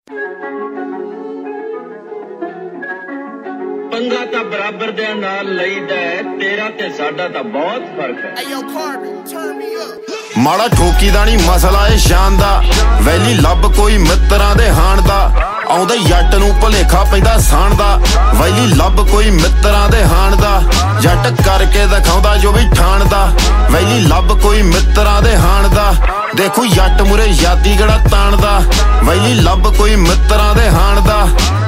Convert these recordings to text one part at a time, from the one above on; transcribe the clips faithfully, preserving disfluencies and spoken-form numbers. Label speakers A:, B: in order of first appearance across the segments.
A: पंगा तां बराबर दे नाल लईदा है, तेरा ते साडा तां बहुत फर्क है।
B: माड़ा ठोकी दा नी मसला ए शान दा, वैली लभ कोई मित्रां दे हाण दा। आउंदे जट नूं भुलेखा पैंदा साण दा, वैली लभ कोई मित्रां दे हाण दा। जट करके दिखाउंदा जो भी ठाण दा, वैली लभ कोई मित्रां दे हाण दा। देखो जट मुरे यादी गड़ा ताणदा, वैली लभ कोई मित्रां दे हाण दा।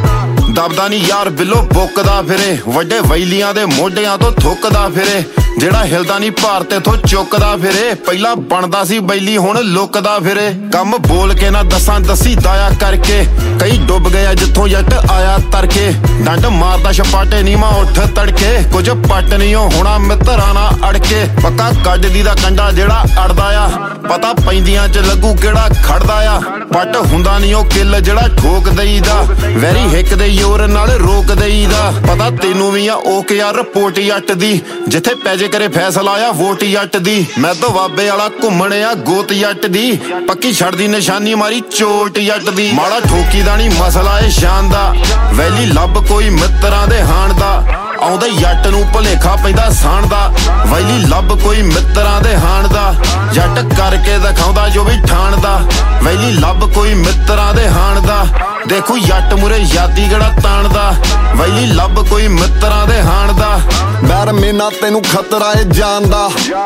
B: दबदा नी यार बिलो बुकदा फिरे, वड्डे वैलियां दे मोढियां तो थुकदा फिरे। जेड़ा हिलदा नी भार तेथों चुकदा फिरे, पहला बनदा सी बैली हुण लुकदा फिरे। कम बोल के ना दसां दसी दाया करके, कई डुब गया जिथों जट आया तरके। डंड मारदा छपाटे नी मां उठ तड़के, कुछ पट नी होना मित्रां ना अड़के। पक्का कड्डी दा कंडा जेड़ा अड़दा आ, पता पैंदियां च लगू केड़ा खड़दा आ। पट हुंदा नी ओ किल जेड़ा ठोक देईदा, वैरी हिक दे जोर नाल रोक देईदा। पता तेनू भी आ ओके यार रिपोर्ट जट दी, जिथे पैजे करे फैसला आ वोट जट दी। मैं तो बाबे वाला घुम्मण आ गोत जट दी, पक्की छड़दी निशानी मारी चोट जट दी। माड़ा ठोकी दा नी मसला ए शान दा, वैली लभ कोई मित्रां दे हाण दा। आउंदे जट नूं भुलेखा पैंदा साण दा, वैली लभ कोई मित्रां दे हाण दा। जट करके दिखाउंदा जो भी ठाण दा, वैली लभ कोई मित्रां दे हाण दा। देखो जट मुरे यादी गड़ा ताणदा, वैली लभ कोई मित्रां दे हाण दा। बैर मेना तेनू खतरा ए जान दा,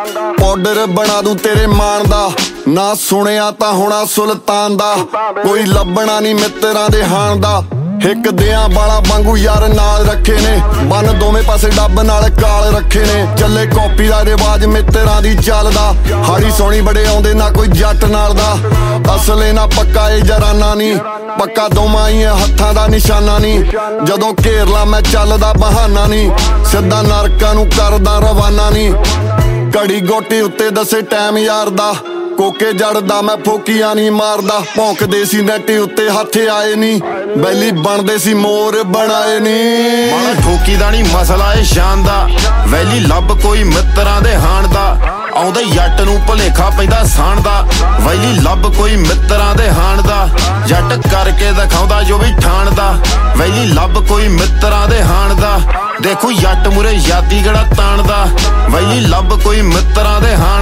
B: पाउडर बना दूं तेरे मान दा। ना सुनिया तां होना सुल्तान दा, कोई लभना नी मित्रां दे हाण दा। हिक दियां बाला वांगू यार नाल रखे ने, बन दोवें पासे डब नाल काल रखे ने। चले कॉपी दा रिवाज मित्रां दी चलदा, हाड़ी सोनी बड़े आउंदे ना कोई जट नाल दा। असले ना पक्का ए जराना नी, पक्का दोवां ही हत्थां दा निशाना नी। जदों घेर ला मैं चलदा बहाना नी, सिद्धा नरकां नूं करदा रवाना नी। घड़ी गोटी उत्ते दसे टैम यार दा, कोके जड़दा मैं फोकियां नी मारदा। भौंकदे सी नैटी उत्ते हत्थ आए नी, बैली बनदे सी मोर बनाए नी। माड़ा ठोकी दा नी मसला ए शान दा, वैली लभ कोई मित्रां दे हाण दा। आउंदे जट नूं भुलेखा पैंदा साण दा, वैली लभ कोई मित्रां दे हाण दा। जट करके दिखाउंदा जो भी ठाण दा, वैली लभ कोई मित्रां दे हाण दा। देखो जट मुरे यादी गड़ा ताणदा, वैली लभ कोई मित्रां दे हाण